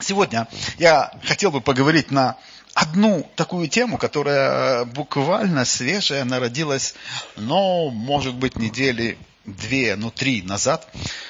Сегодня я хотел бы поговорить на одну такую тему, которая буквально свежая, она родилась, может быть, недели 2-3 назад.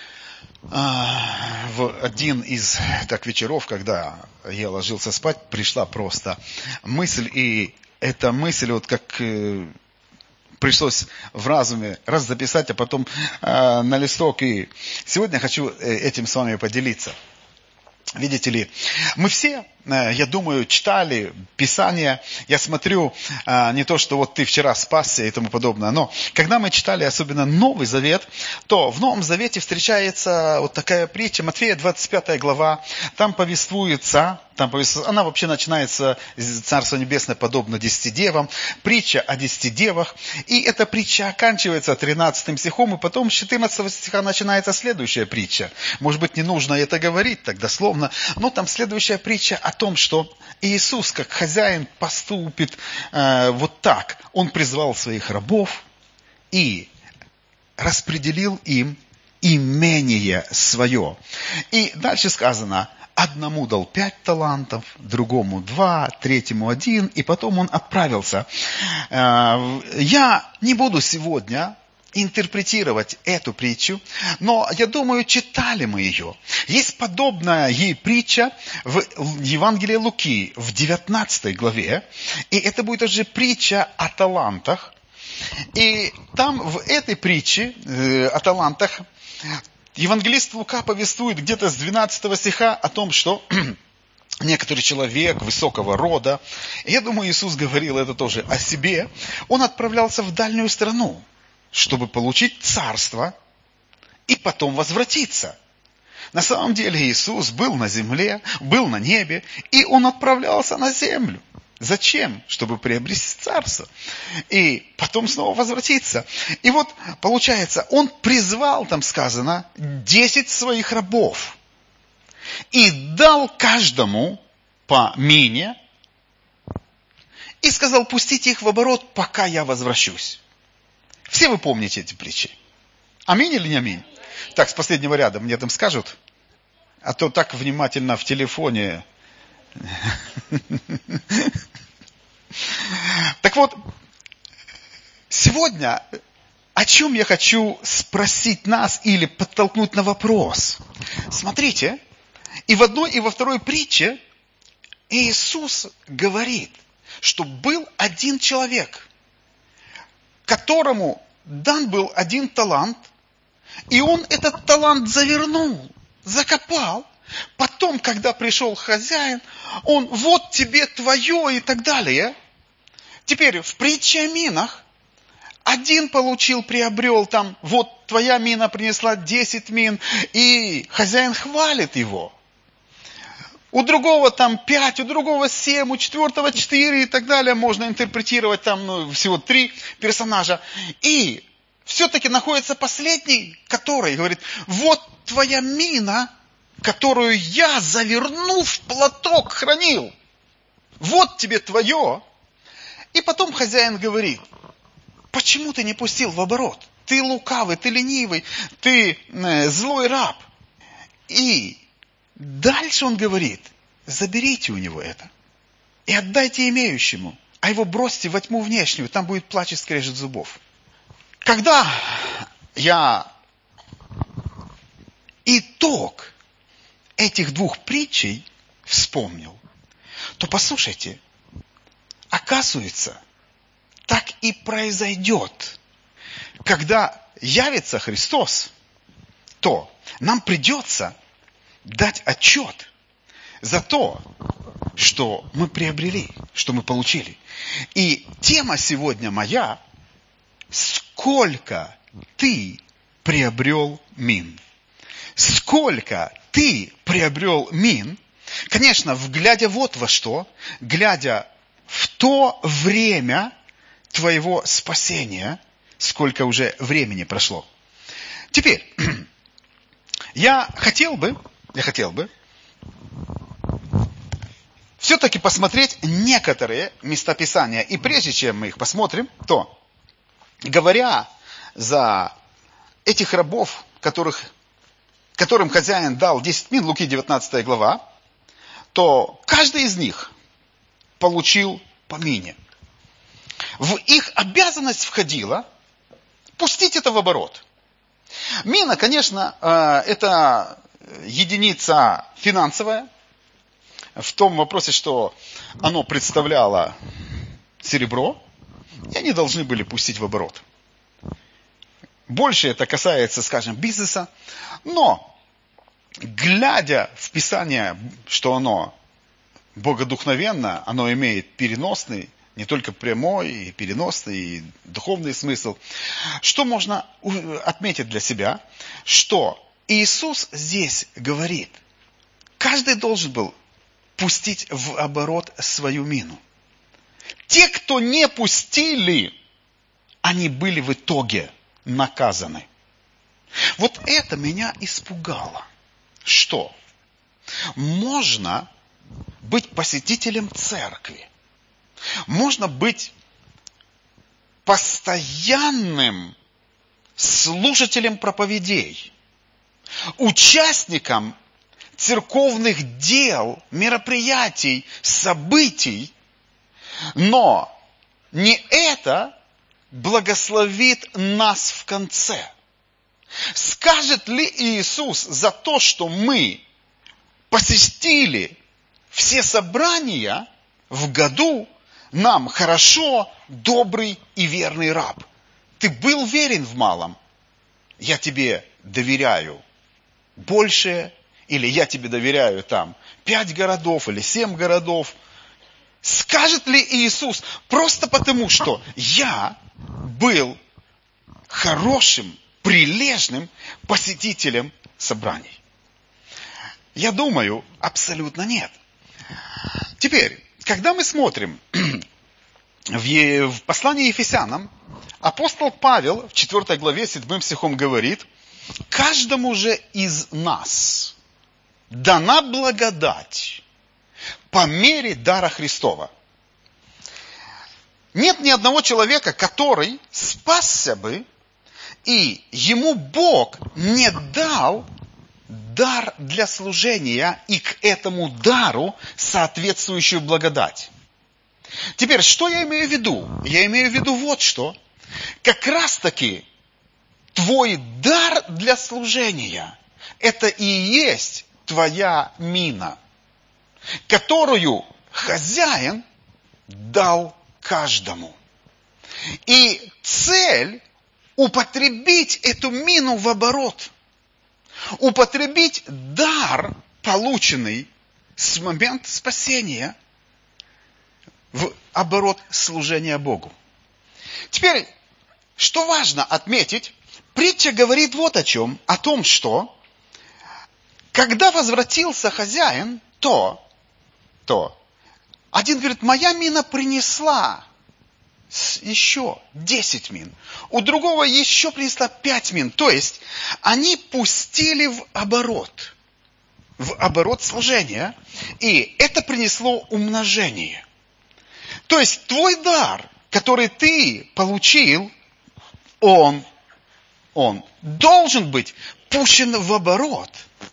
В один из вечеров, когда я ложился спать, пришла просто мысль, и эта мысль, пришлось в разуме раз записать, а потом на листок. И сегодня я хочу этим с вами поделиться. Видите ли, мы все, я думаю, читали Писание. Я смотрю, не то, что ты вчера спасся и тому подобное, но когда мы читали особенно Новый Завет, то в Новом Завете встречается такая притча, Матфея 25 глава, там повествуется, она вообще начинается из Царства Небесное, подобно 10 девам, притча о 10 девах, и эта притча оканчивается 13 стихом, и потом с 14 стиха начинается следующая притча. Может быть, не нужно это говорить так дословно, но там следующая притча о том, что Иисус, как хозяин, поступит так. Он призвал своих рабов и распределил им имение свое. И дальше сказано, одному дал 5 талантов, другому 2, третьему 1, и потом он отправился. Я не буду сегодня интерпретировать эту притчу, но я думаю, читали мы ее. Есть подобная ей притча в Евангелии Луки в 19 главе, и это будет уже притча о талантах. И там в этой притче о талантах евангелист Лука повествует где-то с 12 стиха о том, что некоторый человек высокого рода, я думаю, Иисус говорил это тоже о себе, он отправлялся в дальнюю страну, чтобы получить царство и потом возвратиться. На самом деле Иисус был на земле, был на небе, и Он отправлялся на землю. Зачем? Чтобы приобрести царство. И потом снова возвратиться. И получается, Он призвал, там сказано, 10 своих рабов. И дал каждому по мине. И сказал, пустите их в оборот, пока я возвращусь. Все вы помните эти притчи? Аминь или не аминь? Так, с последнего ряда мне там скажут. А то так внимательно в телефоне. Так сегодня о чем я хочу спросить нас или подтолкнуть на вопрос. Смотрите, и в одной, и во второй притче Иисус говорит, что был один человек, которому дан был 1 талант, и он этот талант завернул, закопал. Потом, когда пришел хозяин, он, вот тебе твое и так далее. Теперь в притче о минах, 1 получил, приобрел там, вот твоя мина принесла 10 мин, и хозяин хвалит его. У другого там 5, у другого 7, у 4 4 и так далее. Можно интерпретировать там всего 3 персонажа. И все-таки находится последний, который говорит, вот твоя мина, которую я, завернув в платок, хранил. Вот тебе твое. И потом хозяин говорит, почему ты не пустил в оборот? Ты лукавый, ты ленивый, ты злой раб. И дальше он говорит, заберите у него это и отдайте имеющему, а его бросьте во тьму внешнюю, там будет плач и скрежет зубов. Когда я итог этих 2 притчей вспомнил, то послушайте, оказывается, так и произойдет. Когда явится Христос, то нам придется дать отчет за то, что мы приобрели, что мы получили. И тема сегодня моя, сколько ты приобрел мин? Сколько ты приобрел мин? Конечно, глядя во что, глядя в то время твоего спасения, сколько уже времени прошло. Теперь, я хотел бы все-таки посмотреть некоторые местописания. И прежде чем мы их посмотрим, то, говоря за этих рабов, которым хозяин дал 10 мин, Луки 19 глава, то каждый из них получил по мине. В их обязанность входило пустить это в оборот. Мина, конечно, это единица финансовая, в том вопросе, что оно представляло серебро, и они должны были пустить в оборот. Больше это касается, скажем, бизнеса, но, глядя в Писание, что оно богодухновенно, оно имеет переносный, не только прямой, и переносный, и духовный смысл. Что можно отметить для себя? Что Иисус здесь говорит, каждый должен был пустить в оборот свою мину. Те, кто не пустили, они были в итоге наказаны. Вот это меня испугало. Что? Можно быть посетителем церкви. Можно быть постоянным слушателем проповедей, участником церковных дел, мероприятий, событий, но не это благословит нас в конце. Скажет ли Иисус за то, что мы посетили все собрания в году, нам хорошо, добрый и верный раб? Ты был верен в малом, я тебе доверяю больше, или я тебе доверяю там 5 городов или 7 городов. Скажет ли Иисус просто потому, что я был хорошим, прилежным посетителем собраний? Я думаю, абсолютно нет. Теперь, когда мы смотрим в послании Ефесянам, апостол Павел в 4 главе 7 стихом говорит: каждому же из нас дана благодать по мере дара Христова. Нет ни одного человека, который спасся бы, и ему Бог не дал дар для служения и к этому дару соответствующую благодать. Теперь, что я имею в виду? Я имею в виду вот что. Как раз таки твой дар для служения – это и есть твоя мина, которую хозяин дал каждому. И цель – употребить эту мину в оборот. Употребить дар, полученный с момента спасения, в оборот служения Богу. Теперь, что важно отметить, притча говорит вот о чем, о том, что когда возвратился хозяин, то один говорит: моя мина принесла еще 10 мин. У другого еще принесла 5 мин. То есть, они пустили в оборот служения, и это принесло умножение. То есть, твой дар, который ты получил, он должен быть пущен в оборот.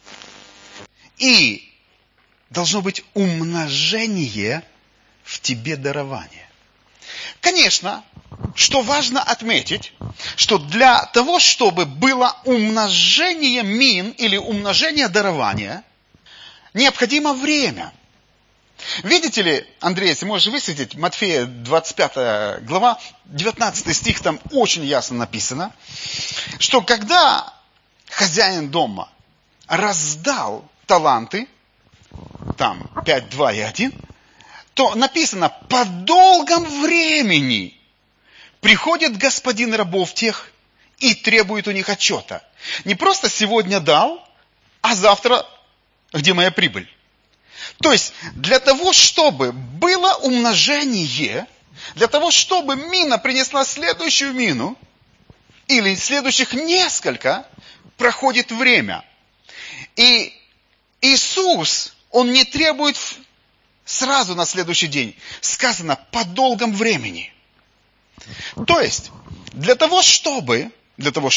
И должно быть умножение в тебе дарования. Конечно, что важно отметить, что для того, чтобы было умножение мин или умножение дарования, необходимо время. Видите ли, Андрей, если можешь высветить, Матфея 25 глава, 19 стих, там очень ясно написано, что когда хозяин дома раздал таланты, там 5, 2 и 1, то написано: по долгом времени приходит господин рабов тех и требует у них отчета. Не просто сегодня дал, а завтра где моя прибыль? То есть, для того, чтобы было умножение, для того, чтобы мина принесла следующую мину, или следующих несколько, проходит время. И Иисус, Он не требует сразу на следующий день. Сказано: по долгом времени. То есть, для того, чтобы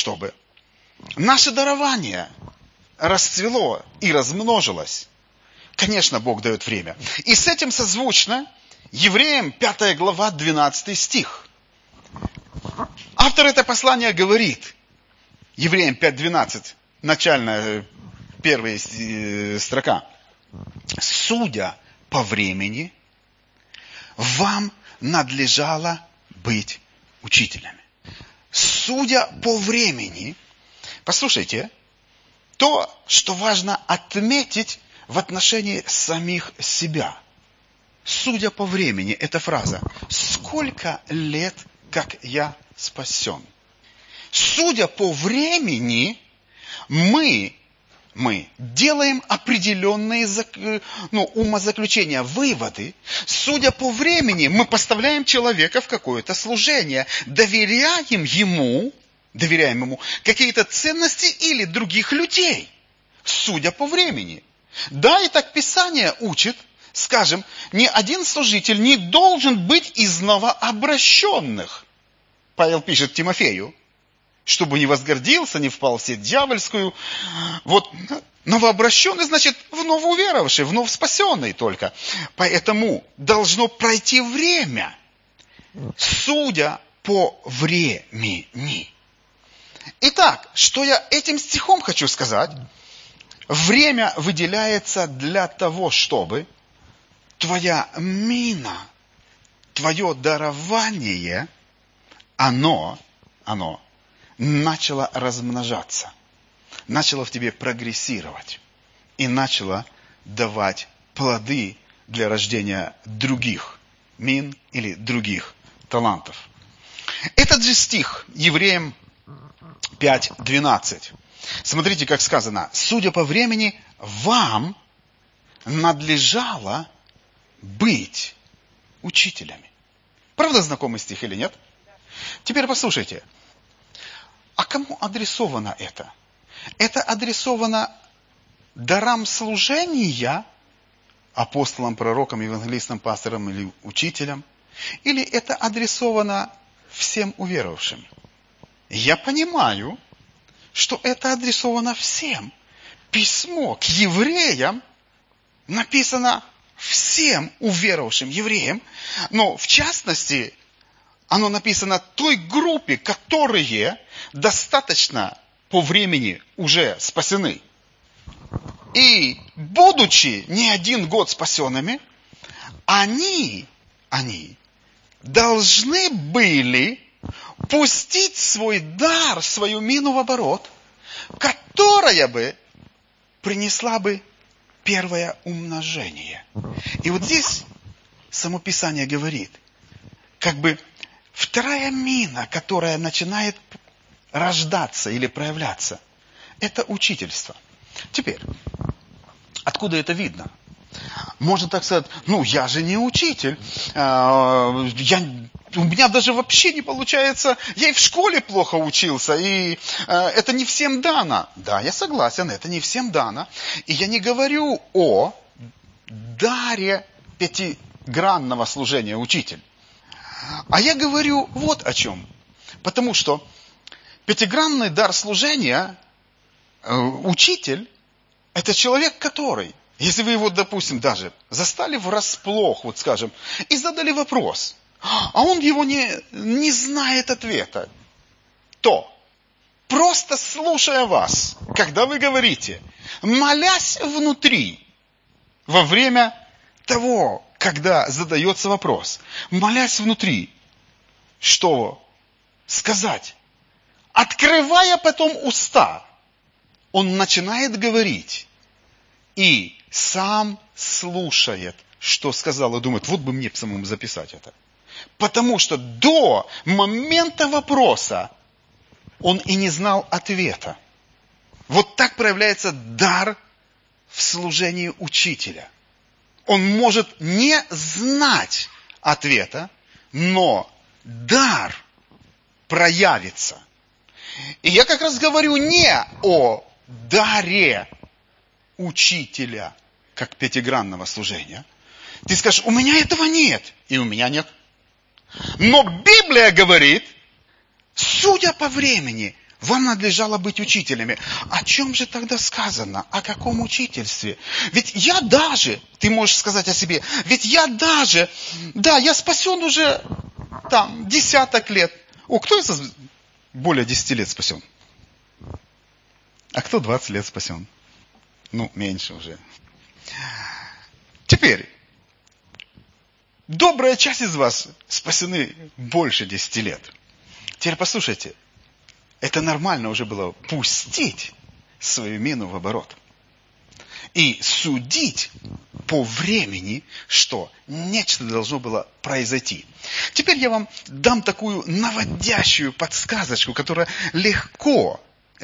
наше дарование расцвело и размножилось, Конечно, Бог дает время. И с этим созвучно Евреям 5 глава 12 стих. Автор этого послания говорит, Евреям 5:12, начальная первая строка. Судя по времени, вам надлежало быть учителями. Судя по времени, послушайте, то, что важно отметить в отношении самих себя. Судя по времени, эта фраза. Сколько лет, как я спасен? Судя по времени, мы делаем определенные умозаключения, выводы. Судя по времени, мы поставляем человека в какое-то служение, доверяем ему какие-то ценности или других людей. Судя по времени. Да, и так Писание учит, скажем, ни один служитель не должен быть из новообращенных. Павел пишет Тимофею, чтобы не возгордился, не впал в сеть дьявольскую. Вот новообращенный, значит, вновь уверовавший, вновь спасенный только. Поэтому должно пройти время, судя по времени. Итак, что я этим стихом хочу сказать? Время выделяется для того, чтобы твоя мина, твое дарование, оно начало размножаться, начало в тебе прогрессировать и начало давать плоды для рождения других мин или других талантов. Этот же стих, Евреям 5:12. Смотрите, как сказано. Судя по времени, вам надлежало быть учителями. Правда знакомый стих или нет? Теперь послушайте. А кому адресовано это? Это адресовано дарам служения, апостолам, пророкам, евангелистам, пасторам или учителям? Или это адресовано всем уверовавшим? Я понимаю, что это адресовано всем. Письмо к евреям написано всем уверовавшим евреям, но в частности, оно написано той группе, которые достаточно по времени уже спасены. И будучи не один год спасенными, они должны были пустить свой дар, свою мину в оборот, которая бы принесла бы первое умножение. И вот здесь само Писание говорит, как бы вторая мина, которая начинает рождаться или проявляться, это учительство. Теперь, откуда это видно? Можно так сказать, я же не учитель, у меня даже вообще не получается, я и в школе плохо учился, и это не всем дано. Да, я согласен, это не всем дано. И я не говорю о даре пятигранного служения учитель. А я говорю вот о чем. Потому что пятигранный дар служения, учитель, это человек, который, если вы его, допустим, даже застали врасплох, вот скажем, и задали вопрос, а он его не знает ответа, то, просто слушая вас, когда вы говорите, молясь внутри, во время того, когда задается вопрос, молясь внутри, что сказать, открывая потом уста, он начинает говорить и сам слушает, что сказал, и думает, вот бы мне самому записать это. Потому что до момента вопроса он и не знал ответа. Вот так проявляется дар в служении учителя. Он может не знать ответа, но дар проявится. И я как раз говорю не о даре учителя, как пятигранного служения. Ты скажешь, у меня этого нет, и у меня нет. Но Библия говорит, судя по времени, Вам надлежало быть учителями. О чем же тогда сказано? О каком учительстве? Ведь я даже, ты можешь сказать о себе, ведь я даже, да, я спасен уже там десяток лет. Кто из вас более 10 лет спасен? А кто 20 лет спасен? Меньше уже. Теперь, добрая часть из вас спасены больше 10 лет. Теперь послушайте. Это нормально уже было пустить свою мину в оборот. И судить по времени, что нечто должно было произойти. Теперь я вам дам такую наводящую подсказочку, которая легко,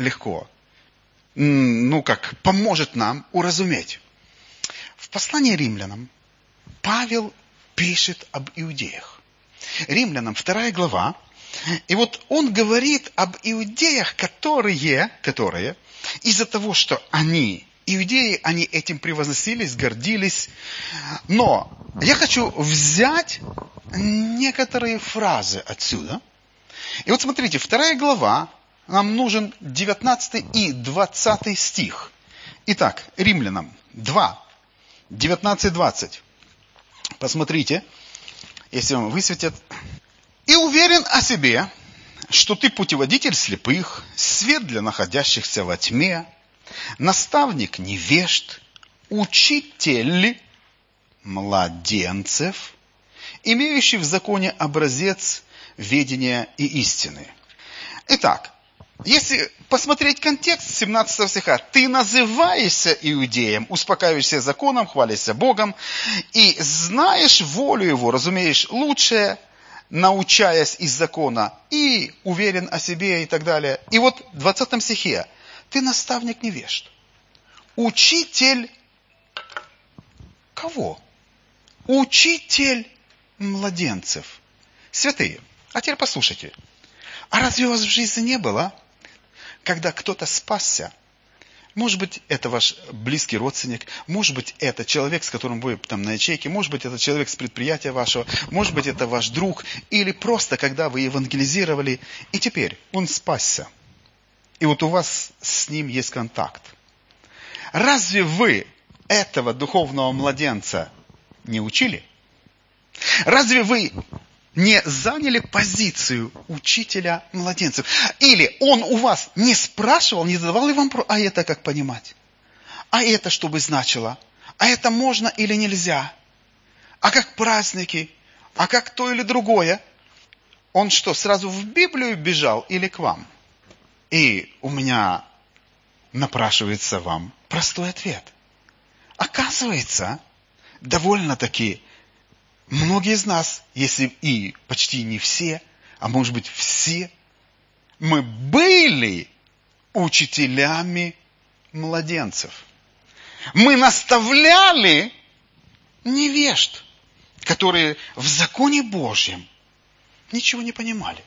поможет нам уразуметь. В послании римлянам Павел пишет об иудеях. Римлянам 2 глава. И вот он говорит об иудеях, которые из-за того, что они иудеи, они этим превозносились, гордились. Но я хочу взять некоторые фразы отсюда. И вот смотрите, 2 глава, нам нужен 19 и 20 стих. Итак, Римлянам 2, 19-20. Посмотрите, если вам высветят. «И уверен о себе, что ты путеводитель слепых, свет для находящихся во тьме, наставник невежд, учитель младенцев, имеющий в законе образец ведения и истины». Итак, если посмотреть контекст 17 стиха, ты называешься иудеем, успокаиваешься законом, хвалишься Богом, и знаешь волю Его, разумеешь лучшее, научаясь из закона, и уверен о себе и так далее. И вот в 20 стихе, ты наставник невежд. Учитель кого? Учитель младенцев. Святые, а теперь послушайте. А разве у вас в жизни не было, когда кто-то спасся? Может быть, это ваш близкий родственник, может быть, это человек, с которым вы там на ячейке, может быть, это человек с предприятия вашего, может быть, это ваш друг, или просто, когда вы евангелизировали, и теперь он спасся. И вот у вас с ним есть контакт. Разве вы этого духовного младенца не учили? Разве вы не заняли позицию учителя младенцев? Или он у вас не спрашивал, не задавал ли вам, а это как понимать? А это что бы значило? А это можно или нельзя? А как праздники? А как то или другое? Он что, сразу в Библию бежал или к вам? И у меня напрашивается вам простой ответ. Оказывается, довольно-таки многие из нас, если и почти не все, а может быть все, мы были учителями младенцев. Мы наставляли невежд, которые в законе Божьем ничего не понимали.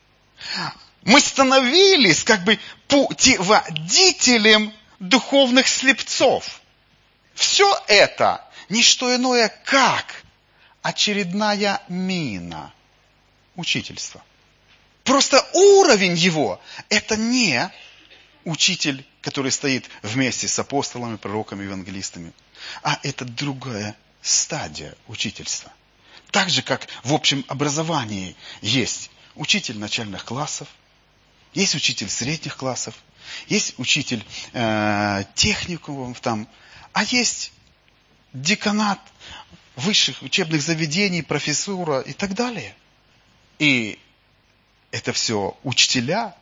Мы становились как бы путеводителем духовных слепцов. Все это не что иное, как очередная мина учительства. Просто уровень его – это не учитель, который стоит вместе с апостолами, пророками, евангелистами, а это другая стадия учительства. Так же, как в общем образовании есть учитель начальных классов, есть учитель средних классов, есть учитель техникумов, а есть деканат высших учебных заведений, профессура и так далее. И это все учителя,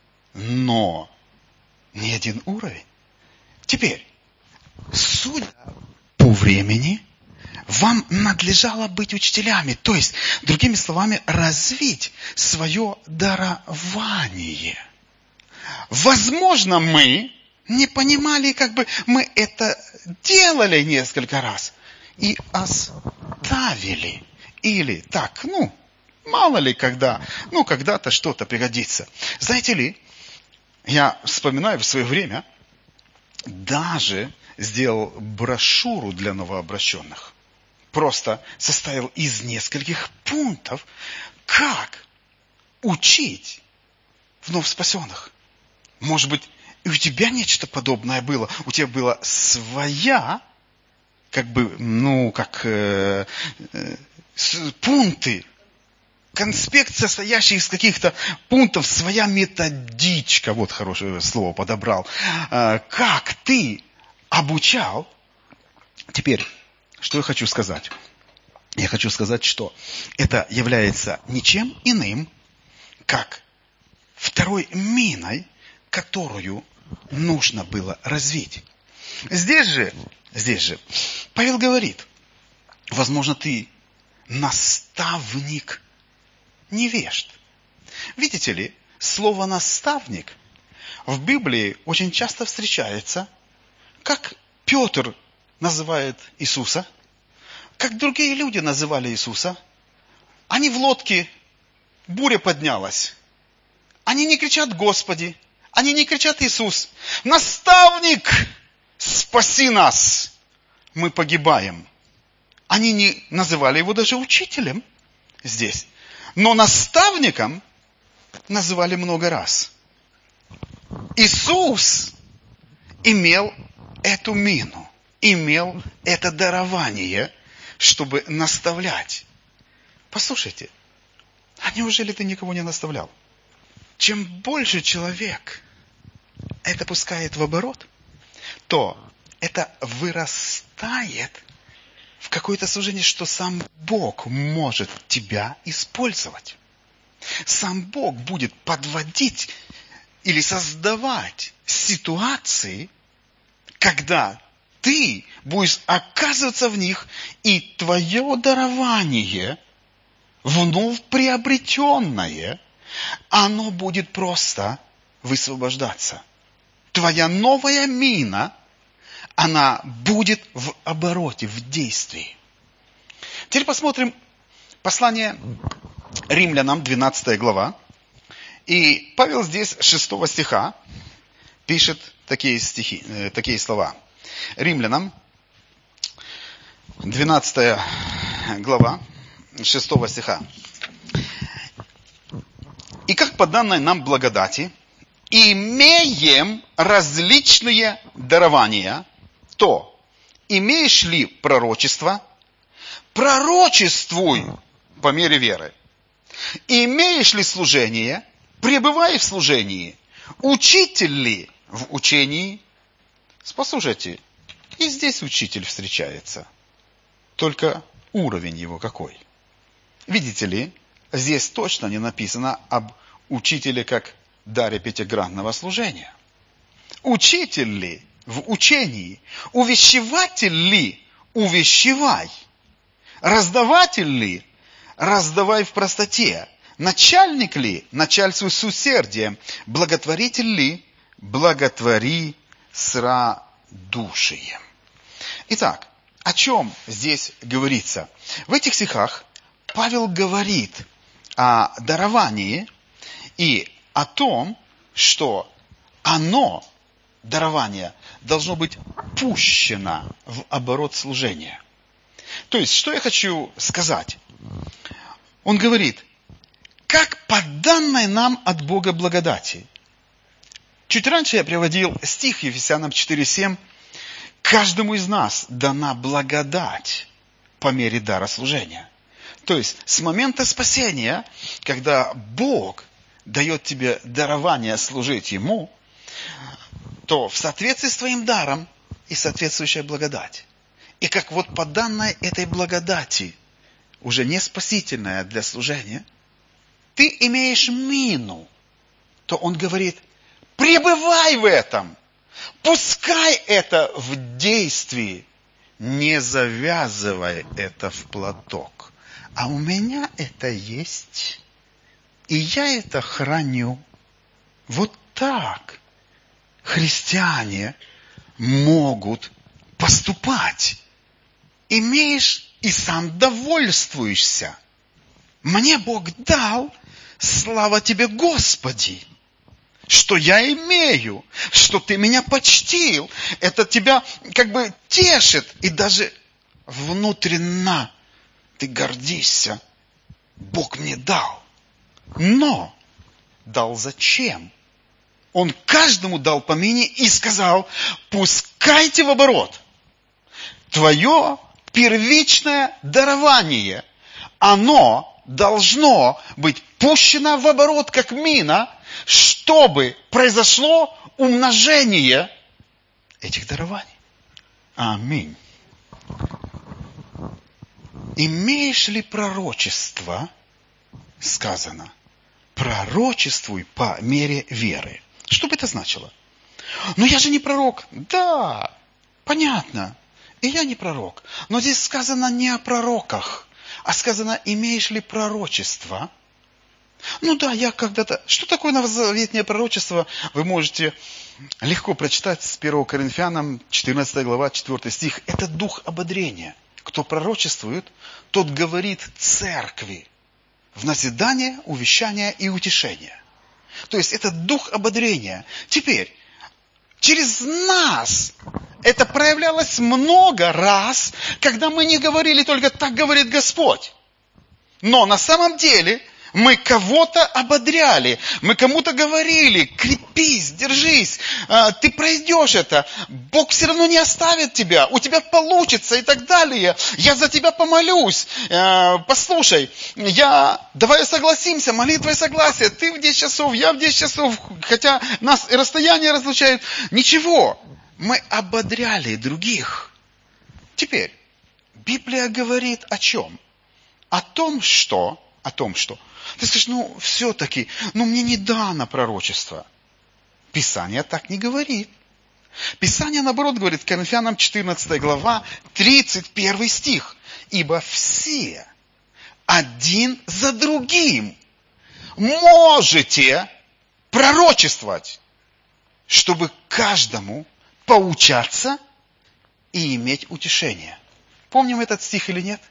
но не один уровень. Теперь, судя по времени, вам надлежало быть учителями. То есть, другими словами, развить свое дарование. Возможно, мы не понимали, мы это делали несколько раз и оставили. Или так, мало ли когда-то что-то пригодится. Знаете ли, я вспоминаю в свое время, даже сделал брошюру для новообращенных. Просто составил из нескольких пунктов, как учить вновь спасенных. Может быть, и у тебя нечто подобное было. У тебя была своя, пункты, конспект, состоящий из каких-то пунктов, своя методичка, вот хорошее слово подобрал, как ты обучал. Теперь, что я хочу сказать? Я хочу сказать, что это является ничем иным, как второй миной, которую нужно было развить. Здесь же Павел говорит, возможно, ты наставник невежд. Видите ли, слово «наставник» в Библии очень часто встречается, как Петр называет Иисуса, как другие люди называли Иисуса. Они в лодке, буря поднялась. Они не кричат «Господи», они не кричат «Иисус». «Наставник, спаси нас, мы погибаем». Они не называли его даже учителем здесь. Но наставником называли много раз. Иисус имел эту мину, имел это дарование, чтобы наставлять. Послушайте, а неужели ты никого не наставлял? Чем больше человек это пускает в оборот, то это вырастает в какое-то служение, что сам Бог может тебя использовать. Сам Бог будет подводить или создавать ситуации, когда ты будешь оказываться в них, и твое дарование, вновь приобретенное, оно будет просто высвобождаться. Твоя новая мина, она будет в обороте, в действии. Теперь посмотрим послание Римлянам, 12 глава. И Павел здесь 6 стиха пишет такие слова. Римлянам, 12 глава, 6 стиха. «И как по данной нам благодати, имеем различные дарования, то имеешь ли пророчество, пророчествуй по мере веры. Имеешь ли служение, пребывай в служении. Учитель ли в учении?» Послушайте, и здесь учитель встречается. Только уровень его какой? Видите ли, здесь точно не написано об учителе как даре пятигранного служения. Учитель ли в учении? Увещеватель ли? Увещевай. Раздаватель ли? Раздавай в простоте. Начальник ли? Начальствуй с усердием. Благотворитель ли? Благотвори с радушием. Итак, о чем здесь говорится? В этих стихах Павел говорит о даровании и о том, что оно, дарование, должно быть пущено в оборот служения. То есть, что я хочу сказать? Он говорит, как по данной нам от Бога благодати. Чуть раньше я приводил стих Ефесянам 4:7. Каждому из нас дана благодать по мере дара служения. То есть, с момента спасения, когда Бог дает тебе дарование служить Ему, то в соответствии с твоим даром и соответствующая благодать. И как вот по данной этой благодати, уже не спасительная для служения, ты имеешь мину, то он говорит, пребывай в этом, пускай это в действии, не завязывай это в платок. А у меня это есть, и я это храню. Вот так христиане могут поступать. Имеешь и сам довольствуешься. Мне Бог дал, слава тебе, Господи, что я имею, что ты меня почтил. Это тебя как бы тешит. И даже внутренно ты гордишься. Бог мне дал. Но дал зачем? Он каждому дал по мине и сказал: пускайте в оборот твое первичное дарование. Оно должно быть пущено в оборот, как мина, чтобы произошло умножение этих дарований. Аминь. Имеешь ли пророчество, сказано, пророчествуй по мере веры. Что бы это значило? Ну я же не пророк. Да, понятно. И я не пророк. Но здесь сказано не о пророках, а сказано, имеешь ли пророчество. Ну да, я когда-то... Что такое новозаветное пророчество? Вы можете легко прочитать с 1 Коринфянам, 14 глава, 4 стих. Это дух ободрения. Кто пророчествует, тот говорит церкви в назидание, увещание и утешение. То есть это дух ободрения. Теперь, через нас это проявлялось много раз, когда мы не говорили только «так говорит Господь». Но на самом деле мы кого-то ободряли, мы кому-то говорили: крепись, держись, ты пройдешь это, Бог все равно не оставит тебя, у тебя получится и так далее, я за тебя помолюсь, послушай, давай согласимся, молитва и согласие, ты в 10 часов, я в 10 часов, хотя нас и расстояние разлучает, ничего, мы ободряли других. Теперь, Библия говорит о чем? О том, что ты скажешь, все-таки, мне не дано пророчество. Писание так не говорит. Писание, наоборот, говорит, Коринфянам 14 глава, 31 стих. Ибо все один за другим можете пророчествовать, чтобы каждому поучаться и иметь утешение. Помним этот стих или нет?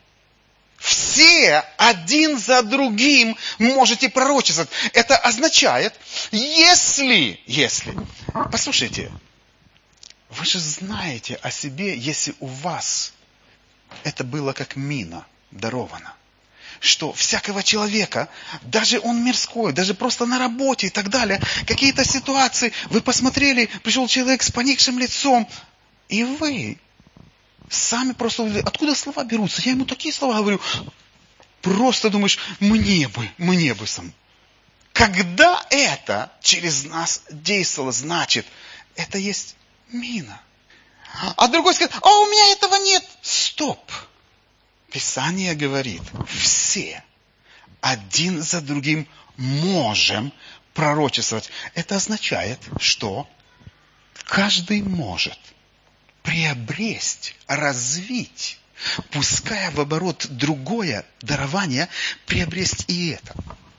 Все один за другим можете пророчествовать. Это означает, если, послушайте, вы же знаете о себе, если у вас это было как мина даровано, что всякого человека, даже он мирской, даже просто на работе и так далее, какие-то ситуации, вы посмотрели, пришел человек с поникшим лицом, и вы сами просто, откуда слова берутся? Я ему такие слова говорю. Просто думаешь, мне бы сам. Когда это через нас действовало, значит, это есть мина. А другой скажет, у меня этого нет. Стоп. Писание говорит, все один за другим можем пророчествовать. Это означает, что каждый может приобрести, развить, пуская в оборот другое дарование, приобрести и это.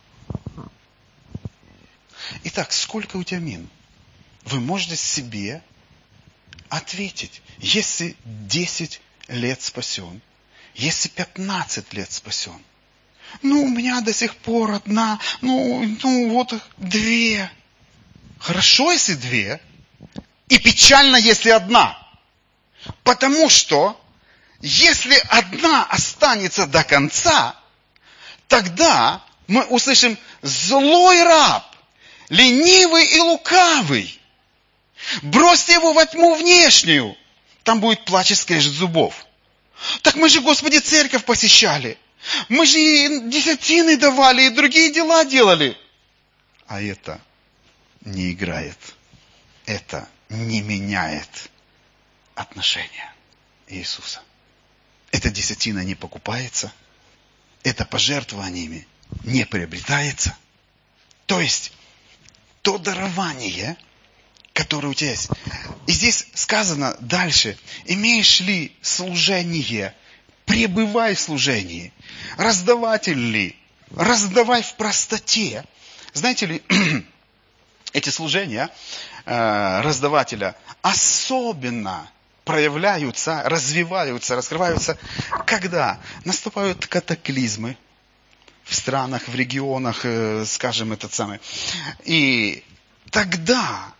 Итак, сколько у тебя мин? Вы можете себе ответить, если 10 лет спасен, если 15 лет спасен. У меня до сих пор одна, вот 2. Хорошо, если 2, и печально, если 1. Потому что, если 1 останется до конца, тогда мы услышим: злой раб, ленивый и лукавый, бросьте его во тьму внешнюю, там будет плач и скрежет зубов. Так мы же, Господи, церковь посещали, мы же и десятины давали, и другие дела делали. А это не играет, это не меняет отношения Иисуса. Эта десятина не покупается, это пожертвованиями не приобретается. То есть, то дарование, которое у тебя есть. И здесь сказано дальше, имеешь ли служение, пребывай в служении, раздаватель ли, раздавай в простоте. Знаете ли, эти служения раздавателя особенно проявляются, развиваются, раскрываются, когда наступают катаклизмы в странах, в регионах, скажем, И тогда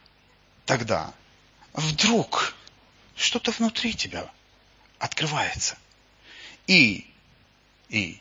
вдруг что-то внутри тебя открывается. И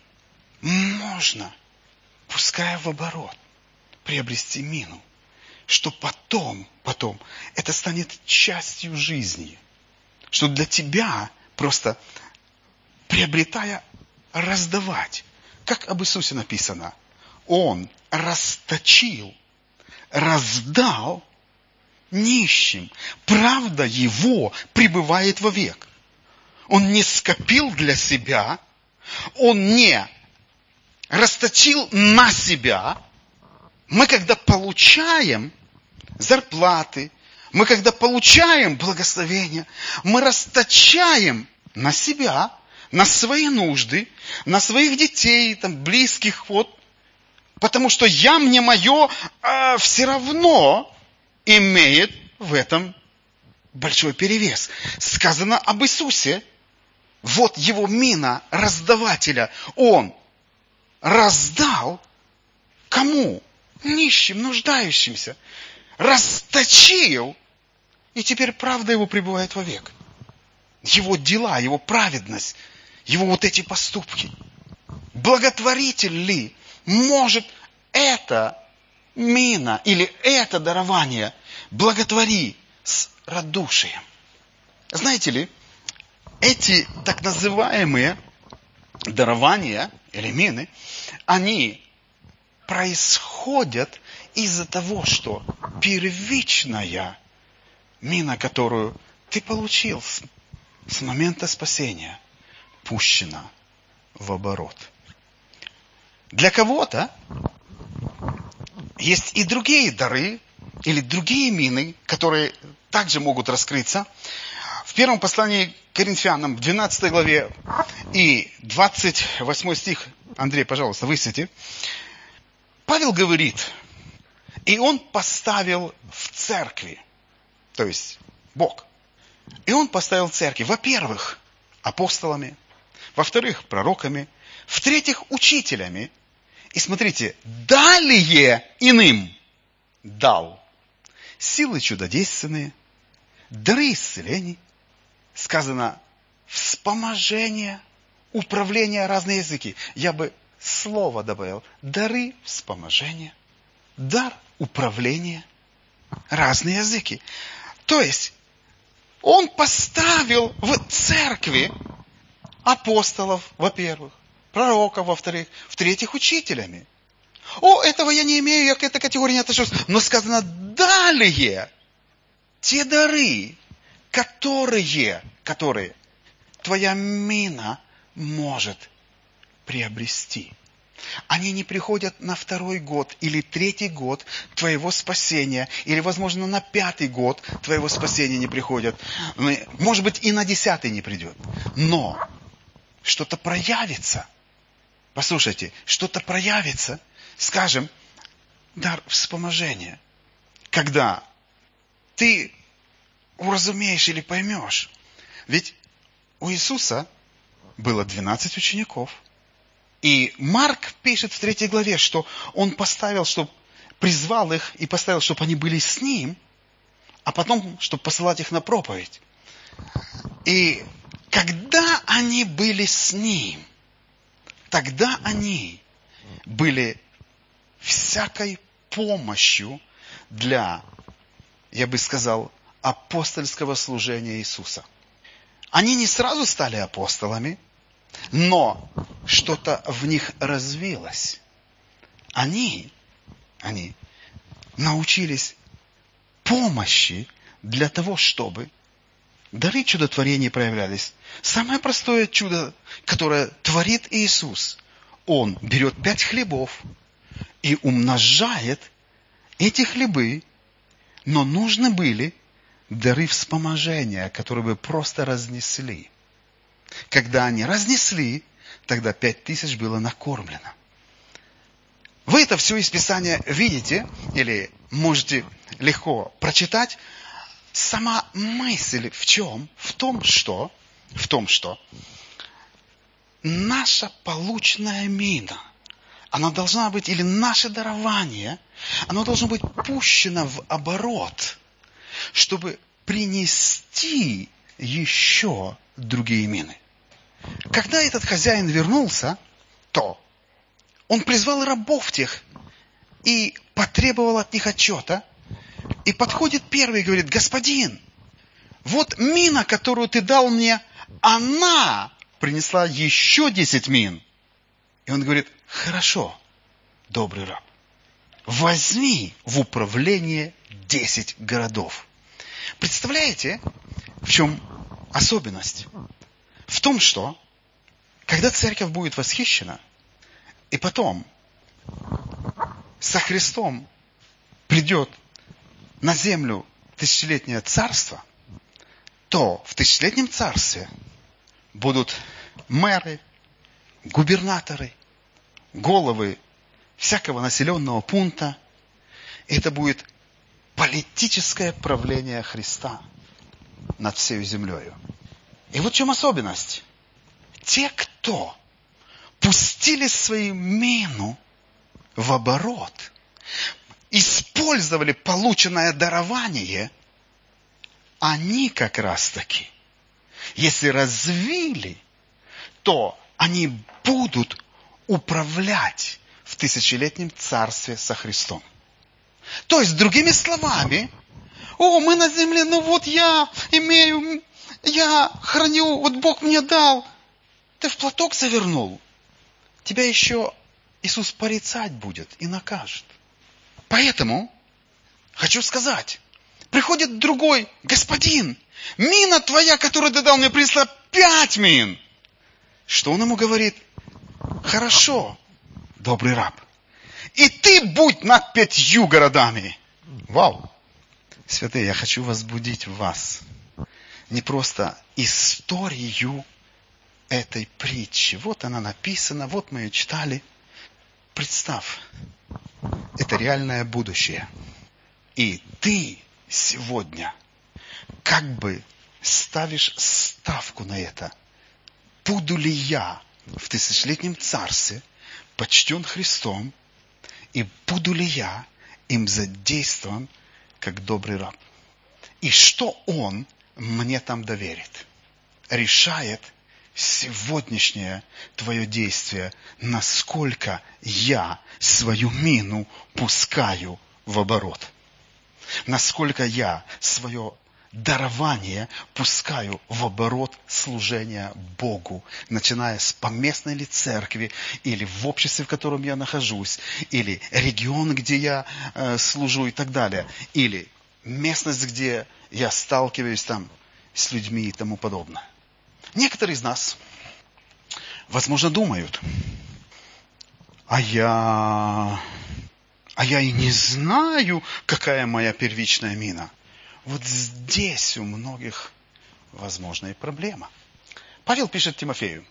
можно, пускай в оборот, приобрести мину, что потом это станет частью жизни. Что для тебя просто приобретая, раздавать. Как об Иисусе написано. Он расточил, раздал нищим. Правда его пребывает вовек. Он не скопил для себя, он не расточил на себя. Мы, когда получаем зарплаты, мы, когда получаем благословение, мы расточаем на себя, на свои нужды, на своих детей, там, близких, потому что мне мое все равно имеет в этом большой перевес. Сказано об Иисусе, вот его мина раздавателя, он раздал кому? Нищим, нуждающимся. Расточил, и теперь правда его пребывает вовек. Его дела, его праведность, его эти поступки. Благотворитель ли может это мина или это дарование благотвори с радушием? Знаете ли, эти так называемые дарования или мины, они происходят из-за того, что первичная мина, которую ты получил с момента спасения, пущена в оборот. Для кого-то есть и другие дары, или другие мины, которые также могут раскрыться. В первом послании к Коринфянам, в 12 главе и 28 стих, Андрей, пожалуйста, высвети. Павел говорит, и он поставил в церкви, то есть Бог, и он поставил церкви, во-первых, апостолами, во-вторых, пророками, в-третьих, учителями. И смотрите, далее иным дал силы чудодейственные, дары исцелений, сказано, вспоможение, управление, разные языки. Я бы слово добавил, дары вспоможения, дар управления, разные языки. То есть, он поставил в церкви апостолов, во-первых, пророков, во-вторых, в-третьих, учителями. Этого я не имею, я к этой категории не отношусь. Но сказано, далее, те дары, которые твоя мина может приобрести. Они не приходят на 2-й год или 3-й год твоего спасения, или, возможно, на 5-й год твоего спасения не приходят. Может быть, и на 10-й не придет. Но что-то проявится. Послушайте, что-то проявится, скажем, дар вспоможения. Когда ты уразумеешь или поймешь. Ведь у Иисуса было 12 учеников. И Марк пишет в 3 главе, что он поставил, призвал их и поставил, чтобы они были с ним, а потом, чтобы посылать их на проповедь. И когда они были с ним, тогда они были всякой помощью для, я бы сказал, апостольского служения Иисуса. Они не сразу стали апостолами, но что-то в них развилось. Они научились помощи для того, чтобы дары чудотворения проявлялись. Самое простое чудо, которое творит Иисус, Он берет 5 хлебов и умножает эти хлебы, но нужны были дары вспоможения, которые бы просто разнесли. Когда они разнесли, тогда 5000 было накормлено. Вы это все из Писания видите, или можете легко прочитать. Сама мысль в чем? В том, что наша полученная мина, она должна быть, или наше дарование, оно должно быть пущено в оборот, чтобы принести еще другие мины. Когда этот хозяин вернулся, то он призвал рабов тех и потребовал от них отчета, И подходит первый и говорит: господин, вот мина, которую ты дал мне, она принесла еще 10 мин. И он говорит: хорошо, добрый раб, возьми в управление 10 городов. Представляете, в чем особенность? В том, что когда церковь будет восхищена, и потом со Христом придет на землю тысячелетнее царство, то в тысячелетнем царстве будут мэры, губернаторы, головы всякого населенного пункта. Это будет политическое правление Христа над всей землей. И вот в чем особенность. Те, кто пустили свою мину в оборот, использовали полученное дарование, они как раз таки, если развили, то они будут управлять в тысячелетнем царстве со Христом. То есть, другими словами, мы на земле, вот я имею, я храню, вот Бог мне дал. Ты в платок завернул. Тебя еще Иисус порицать будет и накажет. Поэтому, хочу сказать, приходит другой: господин, мина твоя, которую ты дал мне, принесла 5 мин. Что он ему говорит? Хорошо, добрый раб. И ты будь над 5 городами. Вау! Святые, я хочу возбудить в вас не просто историю этой притчи. Вот она написана, вот мы ее читали. Представь, это реальное будущее. И ты сегодня как бы ставишь ставку на это. Буду ли я в тысячелетнем царстве почтен Христом, и буду ли я им задействован как добрый раб? И что Он мне там доверит? Решает сегодняшнее твое действие, насколько я свою мину пускаю в оборот. Насколько я свое дарование пускаю в оборот служения Богу, начиная с поместной ли церкви, или в обществе, в котором я нахожусь, или регион, где я служу и так далее, или местность, где я сталкиваюсь там с людьми и тому подобное. Некоторые из нас, возможно, думают: а я и не знаю, какая моя первичная мина. Вот здесь у многих, возможно, и проблема. Павел пишет Тимофею.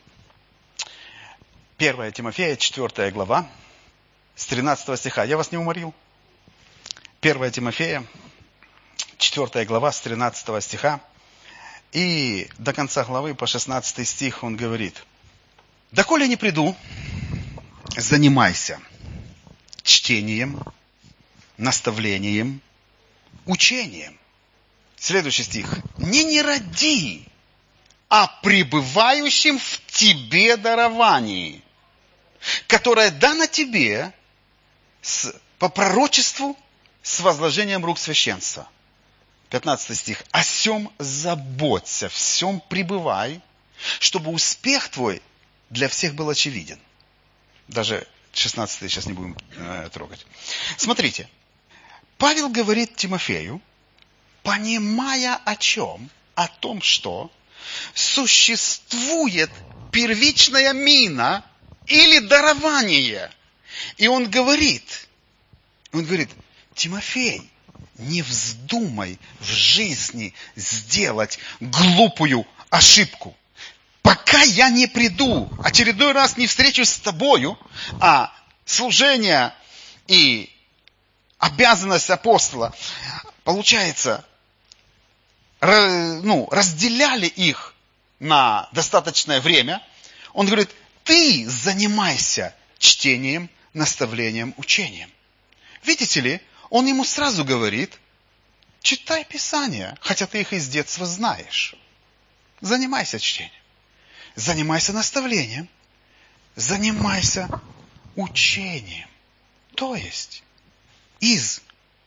1 Тимофея, 4 глава, с 13 стиха. Я вас не уморил? 1 Тимофея, 4 глава, с 13 стиха. И до конца главы, по 16 стих, он говорит: «Доколе не приду, занимайся чтением, наставлением, учением». Следующий стих. «Не роди, а пребывающим в тебе даровании, которое дано тебе по пророчеству с возложением рук священства». 15 стих. «О сем заботься, в сем пребывай, чтобы успех твой для всех был очевиден». Даже 16 сейчас не будем трогать. Смотрите. Павел говорит Тимофею, понимая о чем? О том, что существует первичная мина или дарование. И он говорит, Тимофей, не вздумай в жизни сделать глупую ошибку. Пока я не приду, очередной раз не встречусь с тобою, а служение и обязанность апостола, получается, разделяли их на достаточное время. Он говорит, ты занимайся чтением, наставлением, учением. Видите ли, он ему сразу говорит, читай Писания, хотя ты их из детства знаешь. Занимайся чтением, занимайся наставлением, занимайся учением. То есть, из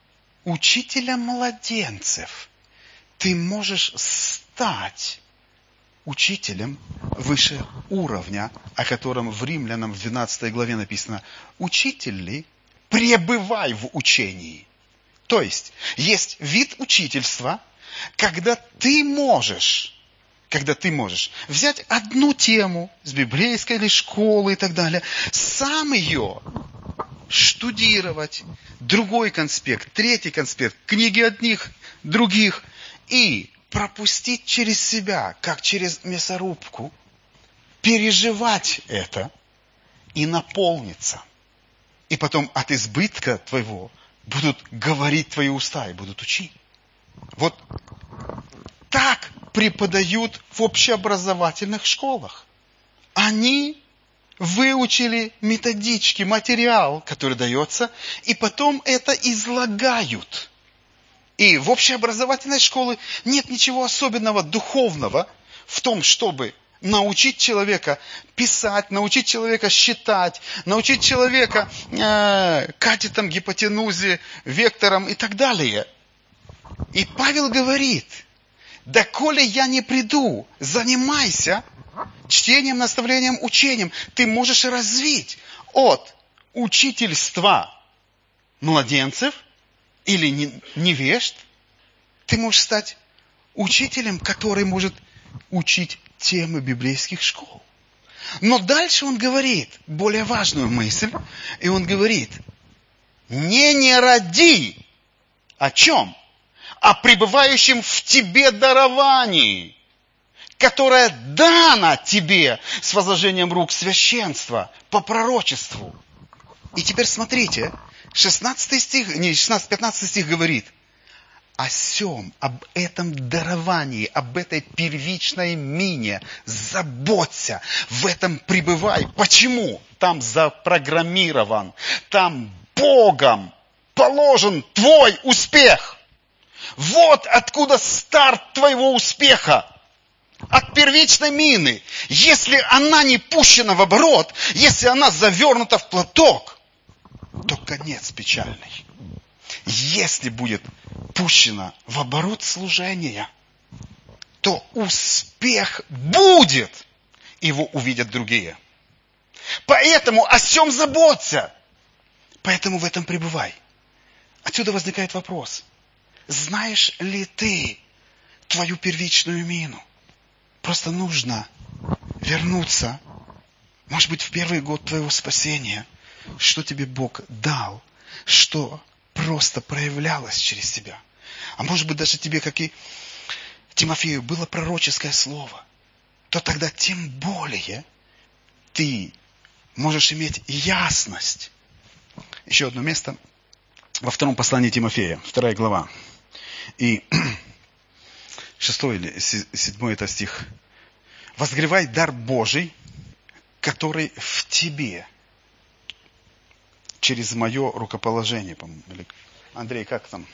учителем младенцев, ты можешь стать учителем выше уровня, о котором в Римлянам в 12 главе написано: «Учитель ли, пребывай в учении». То есть вид учительства, когда ты можешь взять одну тему с библейской или школы и так далее, сам ее штудировать, другой конспект, третий конспект, книги одних, других, и пропустить через себя, как через мясорубку, переживать это и наполниться. И потом от избытка твоего будут говорить твои уста и будут учить. Вот так преподают в общеобразовательных школах. Они выучили методички, материал, который дается, и потом это излагают. И в общеобразовательной школе нет ничего особенного духовного в том, чтобы научить человека писать, научить человека считать, научить человека катетам, гипотенузе, векторам и так далее. И Павел говорит: да коли я не приду, занимайся чтением, наставлением, учением. Ты можешь развить от учительства младенцев или невежд, ты можешь стать учителем, который может учить темы библейских школ. Но дальше он говорит более важную мысль, и он говорит: не ради. О чем? О пребывающем в тебе даровании, которое дано тебе с возложением рук священства по пророчеству. И теперь смотрите, 15 стих говорит: о сем, об этом даровании, об этой первичной мине заботься, в этом пребывай. Почему? Там запрограммирован, там Богом положен твой успех. Вот откуда старт твоего успеха. От первичной мины. Если она не пущена в оборот, если она завернута в платок, то конец печальный. Если будет пущена в оборот служения, то успех будет. Его увидят другие. Поэтому о сем заботься. Поэтому в этом пребывай. Отсюда возникает вопрос: знаешь ли ты твою первичную мину? Просто нужно вернуться, может быть, в первый год твоего спасения, что тебе Бог дал, что просто проявлялось через тебя. А может быть, даже тебе, как и Тимофею, было пророческое слово, то тогда тем более ты можешь иметь ясность. Еще одно место во втором послании Тимофея, 2 глава. И 6 или 7 это стих. «Возгревай дар Божий, который в тебе, через мое рукоположение». Или, Андрей, как там?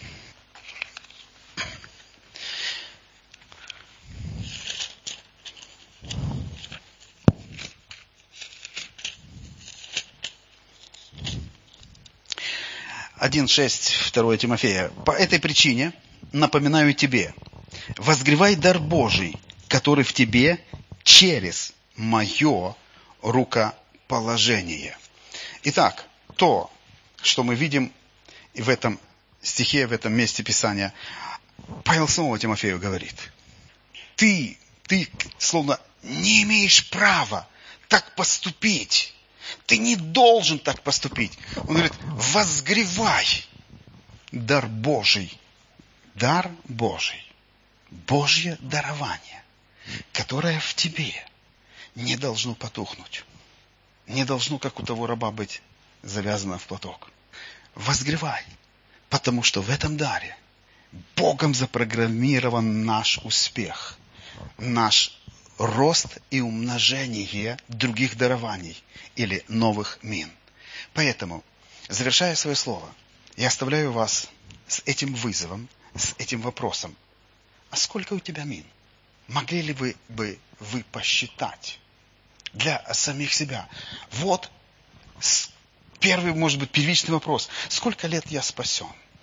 Один 6, 2 Тимофея. «По этой причине напоминаю тебе, возгревай дар Божий, который в тебе через мое рукоположение». Итак, то, что мы видим в этом стихе, в этом месте Писания, Павел снова Тимофею говорит: ты словно не имеешь права так поступить. Ты не должен так поступить. Он говорит: возгревай дар Божий. Дар Божий. Божье дарование, которое в тебе, не должно потухнуть. Не должно, как у того раба, быть завязано в платок. Возгревай, потому что в этом даре Богом запрограммирован наш успех, наш рост и умножение других дарований или новых мин. Поэтому, завершая свое слово, я оставляю вас с этим вызовом, с этим вопросом: а сколько у тебя мин? Могли ли вы посчитать для самих себя? Вот первый, может быть, первичный вопрос: сколько лет я спасен?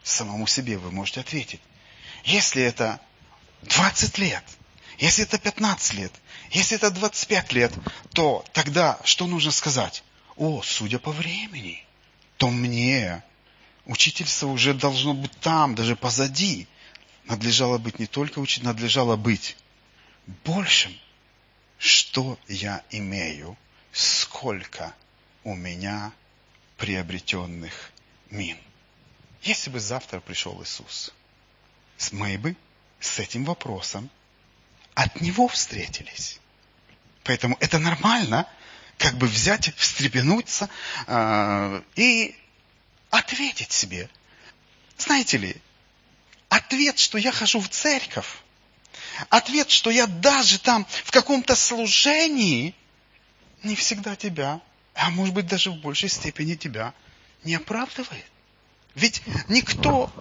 самому себе вы можете ответить. Если это 20 лет, если это 15 лет, если это 25 лет, то тогда что нужно сказать? Судя по времени, то мне учительство уже должно быть там, даже позади. Надлежало быть не только учить, надлежало быть большим. Что я имею, сколько у меня приобретенных мин. Если бы завтра пришел Иисус, мы бы с этим вопросом от Него встретились. Поэтому это нормально, как бы взять, встрепенуться и ответить себе. Знаете ли, ответ, что я хожу в церковь, ответ, что я даже там в каком-то служении, не всегда тебя, а может быть даже в большей степени тебя, не оправдывает. Ведь никто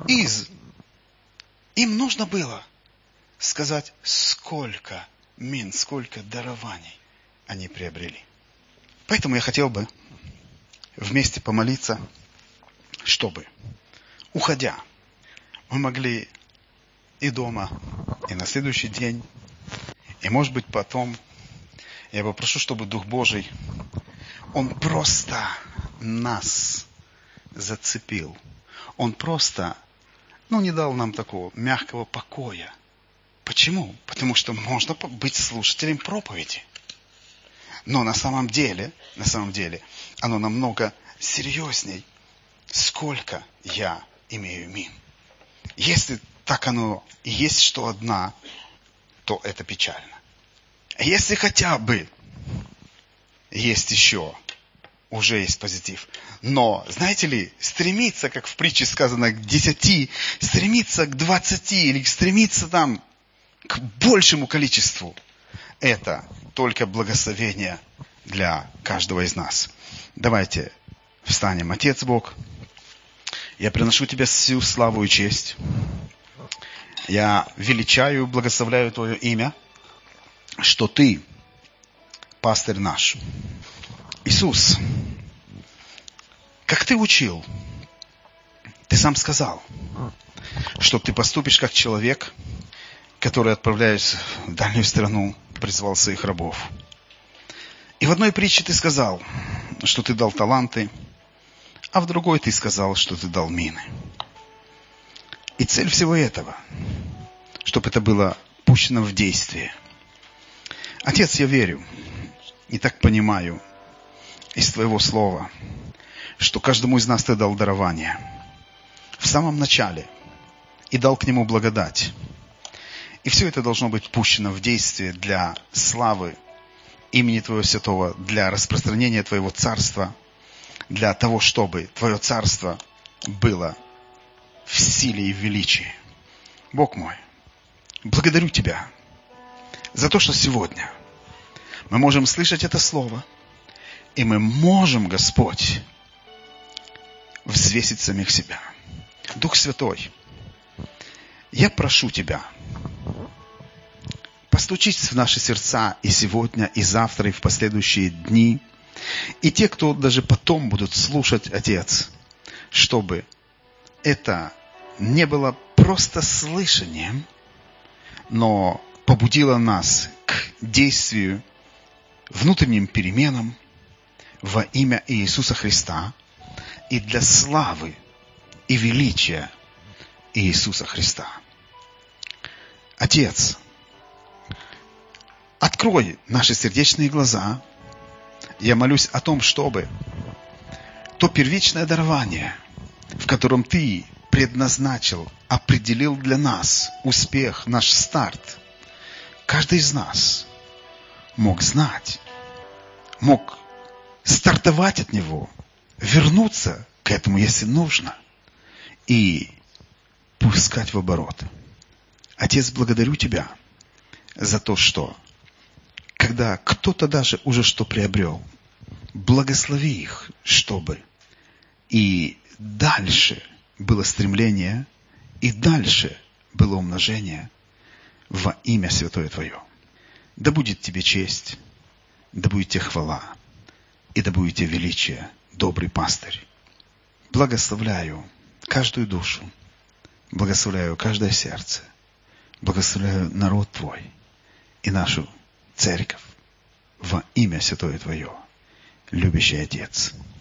им нужно было сказать, сколько мин, сколько дарований они приобрели. Поэтому я хотел бы вместе помолиться, чтобы, уходя, мы могли и дома, и на следующий день, и может быть потом, я попрошу, чтобы Дух Божий, Он просто нас зацепил. Он просто, не дал нам такого мягкого покоя. Почему? Потому что можно быть слушателем проповеди. Но на самом деле, оно намного серьезней. Сколько я имею мин? Если так оно и есть, что одна, то это печально. А если хотя бы есть еще, уже есть позитив. Но, знаете ли, стремиться, как в притче сказано, к 10, стремиться к 20 или стремиться там к большему количеству, это только благословение для каждого из нас. Давайте встанем. Отец Бог, я приношу Тебе всю славу и честь. Я величаю, благословляю Твое имя, что Ты пастырь наш. Иисус, как Ты учил, Ты сам сказал, что Ты поступишь как человек, который, отправляясь в дальнюю страну, призвал своих рабов. И в одной притче Ты сказал, что Ты дал таланты, а в другой Ты сказал, что Ты дал мины. И цель всего этого, чтобы это было пущено в действие. Отец, я верю и так понимаю из Твоего слова, что каждому из нас Ты дал дарование в самом начале и дал к нему благодать. И все это должно быть пущено в действие для славы имени Твоего Святого, для распространения Твоего Царства, для того, чтобы Твое Царство было в силе и в величии. Бог мой, благодарю Тебя за то, что сегодня мы можем слышать это Слово, и мы можем, Господь, взвесить самих себя. Дух Святой, я прошу Тебя, постучись в наши сердца и сегодня, и завтра, и в последующие дни, и те, кто даже потом будут слушать, Отец, чтобы это не было просто слышанием, но побудило нас к действию, внутренним переменам во имя Иисуса Христа и для славы и величия Иисуса Христа. Отец, открой наши сердечные глаза. Я молюсь о том, чтобы то первичное дарование, в котором Ты предназначил, определил для нас успех, наш старт, каждый из нас мог знать, мог стартовать от него, вернуться к этому, если нужно, и пускать в оборот. Отец, благодарю Тебя за то, что когда кто-то даже уже что приобрел, благослови их, чтобы и дальше было стремление, и дальше было умножение во имя Святое Твое. Да будет Тебе честь, да будет Тебе хвала, и да будет Тебе величие, добрый пастырь. Благословляю каждую душу, Благословляю каждое сердце. Благословляю народ Твой и нашу церковь во имя Святое Твое, любящий Отец.